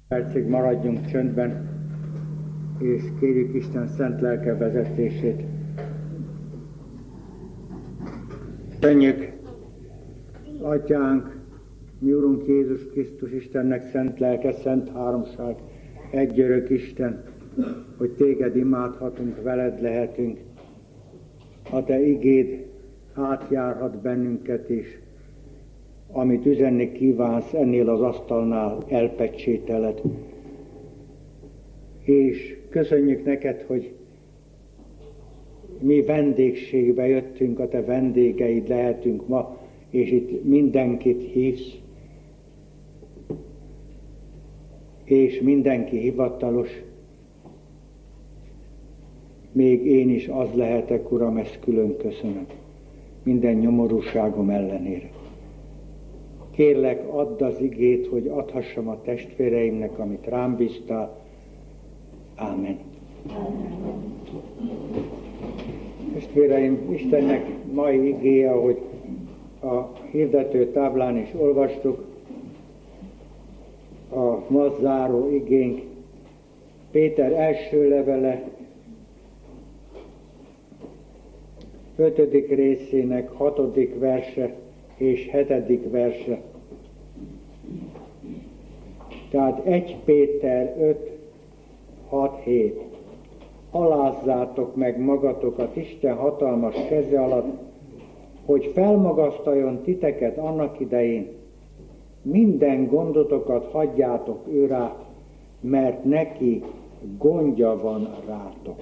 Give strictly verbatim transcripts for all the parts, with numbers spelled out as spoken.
Percig maradjunk csöndben, és kérjük Isten szent lelke vezetését. Köszönjük, Atyánk, mi Urunk Jézus Krisztus, Istennek szent lelke, szent háromság, egy örök Isten, hogy Téged imádhatunk, veled lehetünk. A Te igéd átjárhat bennünket is, amit üzenni kívánsz, ennél az asztalnál elpecsételed. És köszönjük neked, hogy mi vendégségbe jöttünk, a Te vendégeid lehetünk ma, és itt mindenkit hívsz, és mindenki hivatalos. Még én is az lehetek, Uram, ezt külön köszönöm, minden nyomorúságom ellenére. Kérlek, add az igét, hogy adhassam a testvéreimnek, amit rám bíztál. Ámen. Testvéreim, Istennek mai igéje, ahogy a hirdető táblán is olvastuk, a ma záró igénk Péter első levele ötödik részének hatodik verse és hetedik verse. Tehát egy Péter öt, hat, hét. Alázzátok meg magatokat Isten hatalmas keze alatt, hogy felmagasztaljon titeket annak idején. Minden gondotokat hagyjátok ő rá, mert neki gondja van rátok.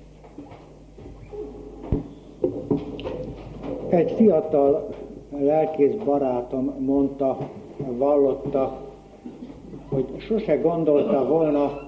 Egy fiatal lelkész barátom mondta, vallotta, hogy sose gondolta volna,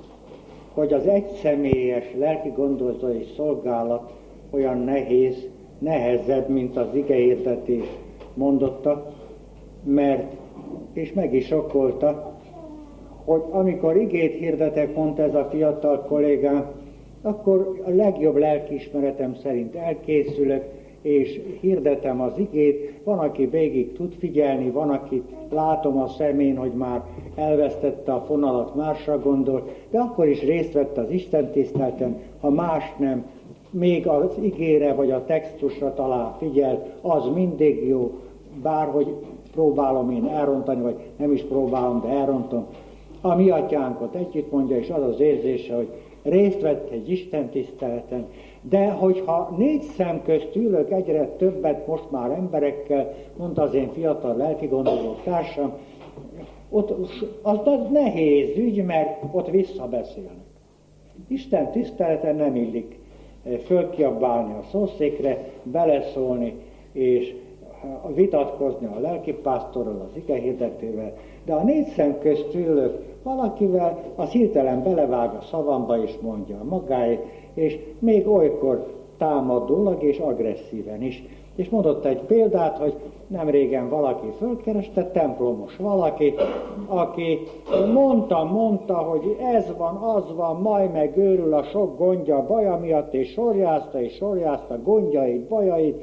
hogy az egyszemélyes lelki gondozói szolgálat olyan nehéz, nehezebb, mint az igehirdetés, mondotta, mert, és meg is okkolta, hogy amikor igét hirdetek, mondta ez a fiatal kollégám, akkor a legjobb lelkiismeretem szerint elkészülök, és hirdetem az igét, van, aki végig tud figyelni, van, aki látom a szemén, hogy már elvesztette a fonalat, másra gondol, de akkor is részt vett az istentiszteleten, ha más nem, még az igére vagy a textusra talán figyel, az mindig jó, bárhogy próbálom én elrontani, vagy nem is próbálom, de elrontom. A mi atyánkot együtt mondja, és az az érzése, hogy részt vett egy istentiszteleten, de hogyha négy szem közt ülök egyre többet most már emberekkel, mondta az én fiatal lelkigondoló társam, ott az nehéz ügy, mert ott visszabeszélnek. Isten tiszteleten nem illik fölkiabálni a szószékre, beleszólni és vitatkozni a lelkipásztorral, az igehirdetővel, de a négy szem közt ülök valakivel, az hirtelen belevág a szavamba és mondja a magáét, és még olykor támadólag és agresszíven is. És mondott egy példát, hogy nem régen valaki fölkereste, templomos valaki, aki mondta, mondta, hogy ez van, az van, majd megőrül a sok gondja, baja miatt, és sorjázta, és sorjázta gondjait, bajait,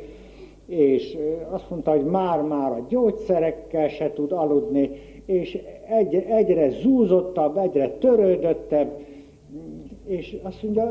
és azt mondta, hogy már-már a gyógyszerekkel se tud aludni, és egy, egyre zúzottabb, egyre törődöttebb, és azt mondja,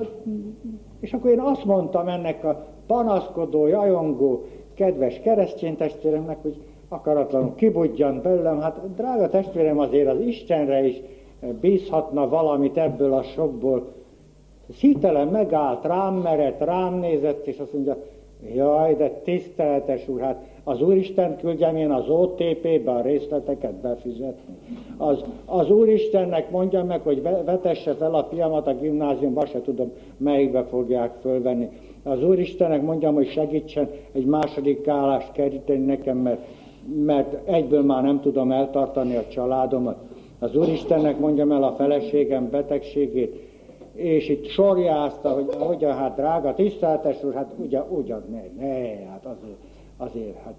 és akkor én azt mondtam ennek a panaszkodó, jajongó, kedves keresztény testvéremnek, hogy akaratlanul kibudjant belőlem, hát drága testvérem, azért az Istenre is bízhatna valamit ebből a sokból. Hirtelen megállt, rám merett, rám nézett, és azt mondja, jaj, de tiszteletes úr, hát az Úristen küldjem én az o té pé-be a részleteket befizetni. Az, az Úristennek mondja meg, hogy vetesse fel a fiamat a gimnáziumba, se tudom, melyikbe fogják fölvenni. Az Úristennek mondjam, hogy segítsen egy második állást keríteni nekem, mert, mert egyből már nem tudom eltartani a családomat. Az Úristennek mondjam el a feleségem betegségét, és itt sorjázta, hogy hogyan, hát drága, tiszteletes úr, hát ugyan, ugyan, ne, ne, hát azért, azért, hát.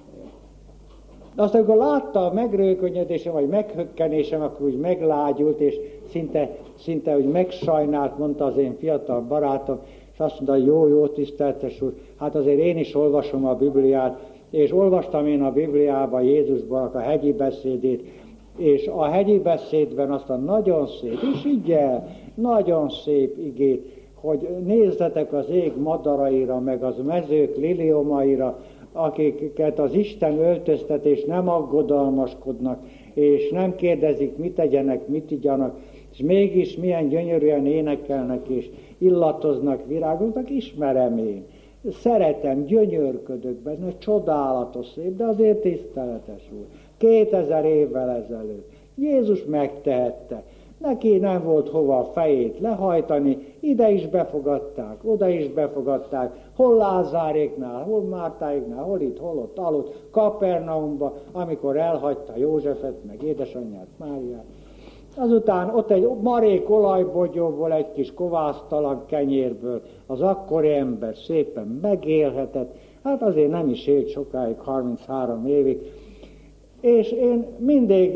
De aztán, amikor látta a megrőkönyödésem, vagy meghökkenésem, akkor úgy meglágyult, és szinte, szinte úgy megsajnált, mondta az én fiatal barátom, és azt mondta, jó, jó, tiszteletes úr, hát azért én is olvasom a Bibliát, és olvastam én a Bibliában Jézusban a hegyi beszédét, és a hegyi beszédben azt a nagyon szép, és igen, nagyon szép igét, hogy nézzetek az ég madaraira, meg az mezők liliomaira, akiket az Isten öltöztet, és nem aggodalmaskodnak, és nem kérdezik, mit tegyenek, mit igyanak, és mégis milyen gyönyörűen énekelnek, és illatoznak, virágoznak, ismerem én. Szeretem, gyönyörködök benne, csodálatos szép, de azért tiszteletes úr. Kétezer évvel ezelőtt Jézus megtehette. Neki nem volt hova a fejét lehajtani, ide is befogadták, oda is befogadták, hol Lázáréknál, hol Mártáéknál, hol itt, hol ott aludt, Kapernaumba, amikor elhagyta Józsefet, meg édesanyját, Máriát. Azután ott egy marék olajbogyóból, egy kis kovásztalan kenyérből az akkori ember szépen megélhetett, hát azért nem is élt sokáig, harminchárom évig, és én mindig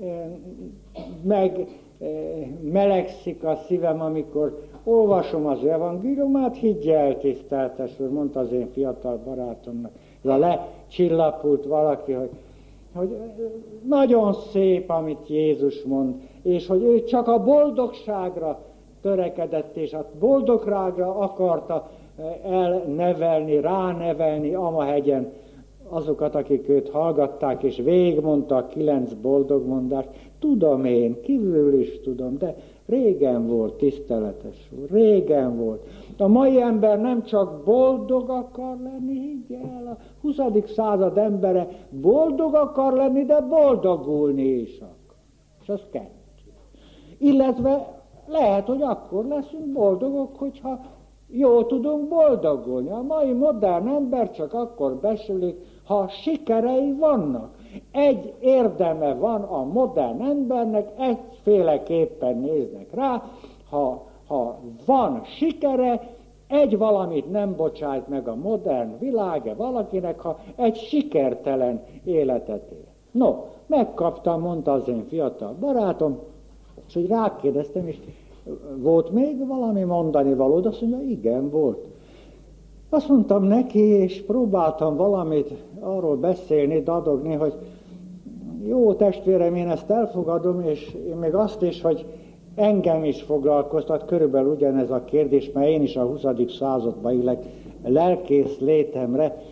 meg melegszik a szívem, amikor olvasom az evangéliumát, higgy el, tiszteltes úr, mondta az én fiatal barátomnak, ez a lecsillapult valaki, hogy, hogy nagyon szép, amit Jézus mond, és hogy ő csak a boldogságra törekedett, és a boldogságra akarta elnevelni, ránevelni Amahegyen azokat, akik őt hallgatták, és végigmondta a kilenc boldog mondást. Tudom én, kívül is tudom, de régen volt, tiszteletes úr, régen volt. A mai ember nem csak boldog akar lenni, higgy el, a huszadik század embere boldog akar lenni, de boldogulni is akar. És az kettő. Illetve lehet, hogy akkor leszünk boldogok, hogyha jól tudunk boldogulni. A mai modern ember csak akkor besülik, ha sikerei vannak. Egy érdeme van a modern embernek, egyféleképpen néznek rá, ha, ha van sikere, egy valamit nem bocsájt meg a modern világ valakinek, ha egy sikertelen életet él. No, megkaptam, mondta az én fiatal barátom, és hogy rákérdeztem, és volt még valami mondani való, de azt mondja, igen, volt. Azt mondtam neki, és próbáltam valamit arról beszélni, dadogni, hogy jó testvérem, én ezt elfogadom, és én még azt is, hogy engem is foglalkoztat körülbelül ugyanez a kérdés, mert én is a huszadik században élek lelkész létemre,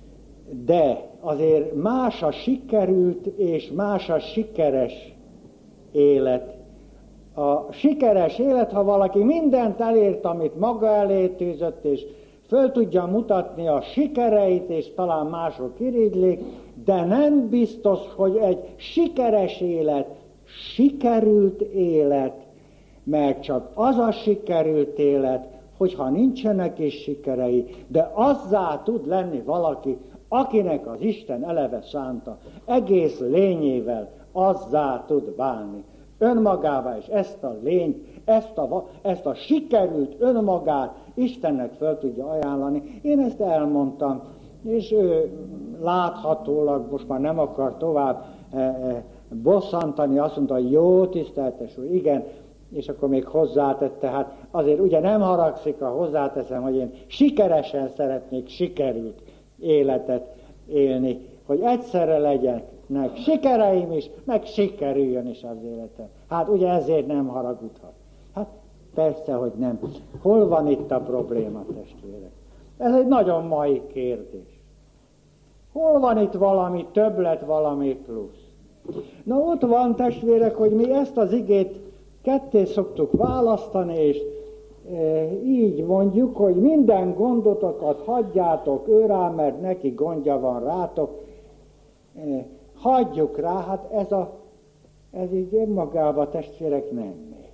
de azért más a sikerült és más a sikeres élet. A sikeres élet, ha valaki mindent elért, amit maga elé tűzött, és föl tudja mutatni a sikereit, és talán mások irigylik, de nem biztos, hogy egy sikeres élet, sikerült élet, mert csak az a sikerült élet, hogyha nincsenek is sikerei, de azzá tud lenni valaki, akinek az Isten eleve szánta, egész lényével azzá tud válni. Önmagává, és ezt a lényt, ezt a, ezt a sikerült önmagát Istennek fel tudja ajánlani. Én ezt elmondtam, és ő láthatólag most már nem akar tovább e, e, bosszantani, azt mondta, hogy jó, tiszteltes úr, igen, és akkor még hozzátette, hát azért ugye nem haragszik, ha hozzáteszem, hogy én sikeresen szeretnék sikerült életet élni, hogy egyszerre legyenek sikereim is, meg sikerüljön is az életem. Hát ugye ezért nem haragudhat. Hát persze, hogy nem. Hol van itt a probléma, testvérek? Ez egy nagyon mai kérdés. Hol van itt valami többlet, valami plusz? Na ott van, testvérek, hogy mi ezt az igét ketté szoktuk választani, és e, így mondjuk, hogy minden gondotokat hagyjátok ő rá, mert neki gondja van rátok, e, hagyjuk rá, hát ez, a, ez így önmagában, testvérek, nem megy.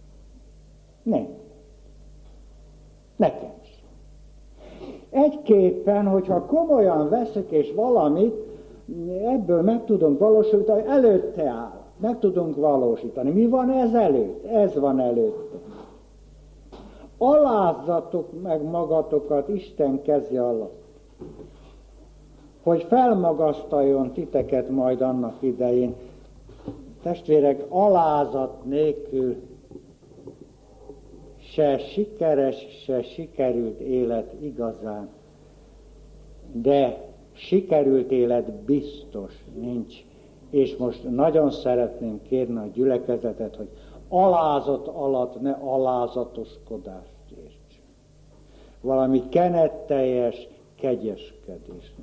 Nem. Nekem sem. Egyképpen, hogyha komolyan veszek és valamit, ebből meg tudunk valósítani, előtte áll. Meg tudunk valósítani. Mi van ez előtt? Ez van előtte. Alázzatok meg magatokat Isten keze alatt, hogy felmagasztaljon titeket majd annak idején. Testvérek, alázat nélkül se sikeres, se sikerült élet igazán, de sikerült élet biztos nincs. És most nagyon szeretném kérni a gyülekezetet, hogy alázat alatt ne alázatoskodást értsen. Valami kenetteljes kegyeskedés.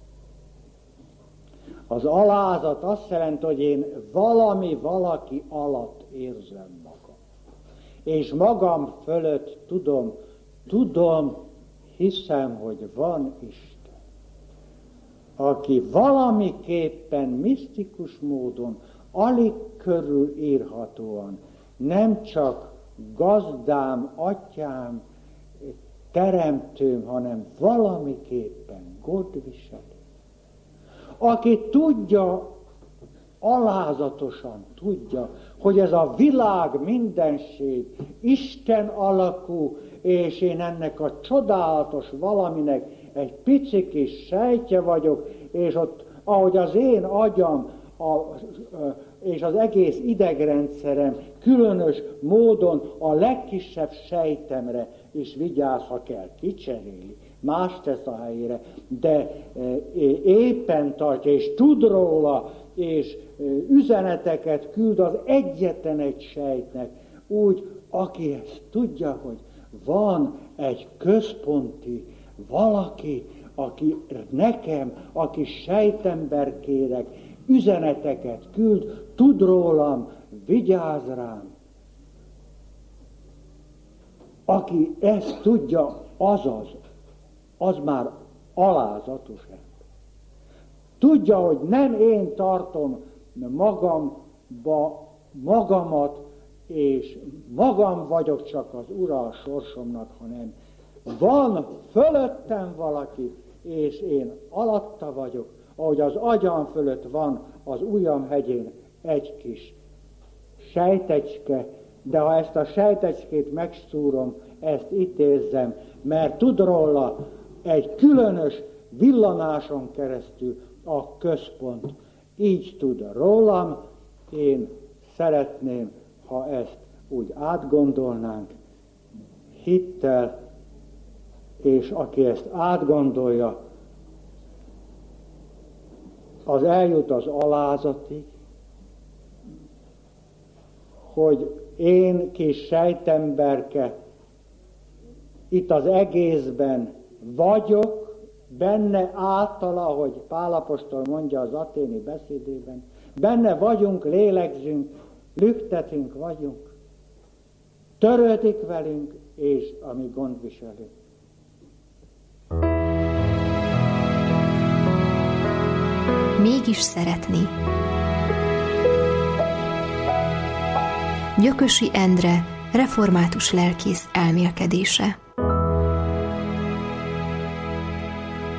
Az alázat azt jelenti, hogy én valami, valaki alatt érzem magam. És magam fölött tudom, tudom, hiszem, hogy van Isten, aki valamiképpen misztikus módon, alig körülírhatóan, nem csak gazdám, atyám, teremtőm, hanem valamiképpen gondviselő. Aki tudja, alázatosan tudja, hogy ez a világ mindenség Isten alakú, és én ennek a csodálatos valaminek egy pici kis sejtje vagyok, és ott, ahogy az én agyam a, és az egész idegrendszerem különös módon a legkisebb sejtemre is vigyáz, ha kell, kicseréli, más tesz a helyére, de éppen tartja, és tud róla, és üzeneteket küld az egyetlen egy sejtnek, úgy, aki ezt tudja, hogy van egy központi valaki, aki nekem, aki sejtemberkérek, üzeneteket küld, tud rólam, vigyáz rám. Aki ezt tudja, azaz, az már alázatos ember. Tudja, hogy nem én tartom magamba, magamat, és magam vagyok csak az ura a sorsomnak, hanem van fölöttem valaki, és én alatta vagyok, ahogy az agyam fölött van az ujjam hegyén egy kis sejtecske, de ha ezt a sejtecskét megszúrom, ezt itt érzem, mert tud róla egy különös villanáson keresztül a központ. Így tud rólam, én szeretném, ha ezt úgy átgondolnánk, hittel, és aki ezt átgondolja, az eljut az alázatig, hogy én kis sejtemberke itt az egészben vagyok, benne általa, ahogy Pál apostol mondja az aténi beszédében, benne vagyunk, lélegzünk, lüktetünk vagyunk, törődik velünk, és a mi gondviselőnk. Mégis szeretni. Gyökösi Endre, református lelkész elmélkedése.